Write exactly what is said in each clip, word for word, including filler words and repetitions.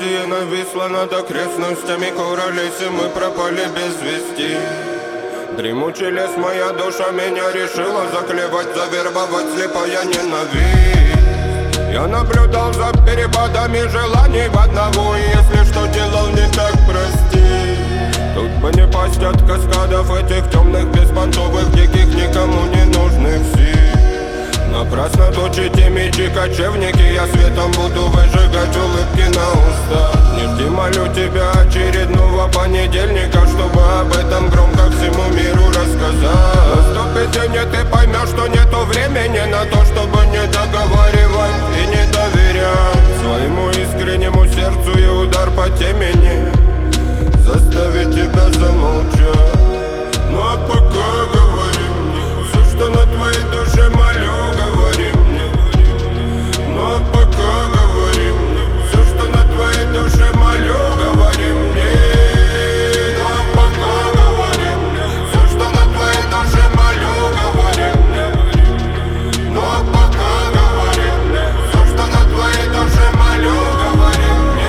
Россия нависла над окрестностями Куралиси, мы пропали без вести. Дремучий лес, моя душа меня решила заклевать, завербовать слепая ненависть. Я наблюдал за перепадами желаний в одного, и если что делал не так, прости. Тут бы не пасть от каскадов этих темных, беспонтовых, диких, никому не нужных сил. Напрасно точите мечи, кочевники, я светом буду выжигать улыбки на устах. Не жди, молю тебя, очередного понедельника, чтобы об этом громко всему миру рассказать. Наступит день, и ты поймешь, что нету времени на то, чтобы не договаривать и не доверять своему искреннему сердцу, и удар по темени заставит тебя замолчать. Ну а пока говори мне все, что на твоей душе, молю, говори мне. Ну а пока говори мне все, что на твоей душе, молю, говори мне. Ну а пока говори мне все, что на твоей душе, молю, говори мне. Ну а пока говори мне все, что на твоей душе, молю, говори мне.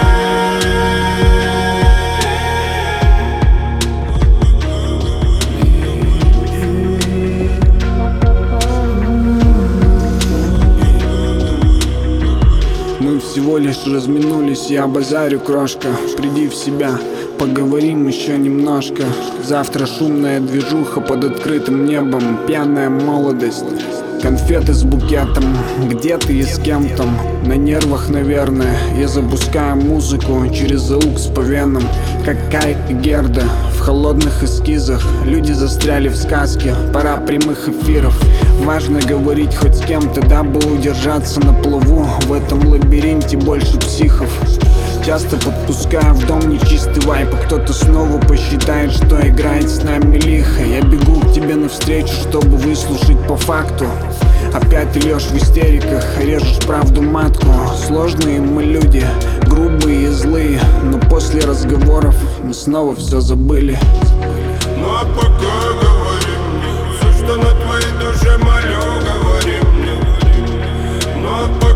Мы всего лишь разминулись, я базарю, крошка. Приди в себя, поговорим еще немножко. Завтра шумная движуха под открытым небом, пьяная молодость, конфеты с букетом. Где ты и с кем там? На нервах, наверное. Я запускаю музыку через аукс по венам, как Кай и Герда в холодных эскизах. Люди застряли в сказке, пора прямых эфиров. Важно говорить хоть с кем-то, дабы удержаться на плаву. В этом лабиринте больше психов. Часто подпускаю в дом нечистый вайп, а кто-то снова посчитает, что играет с нами лихо. Я бегу к тебе навстречу, чтобы выслушать по факту. Опять ты льешь в истериках, режешь правду матку. Сложные мы люди, грубые и злые, но после разговоров мы снова все забыли. Ну а пока говори мне все, что на твоей душе, молю, говори мне. Ну а пока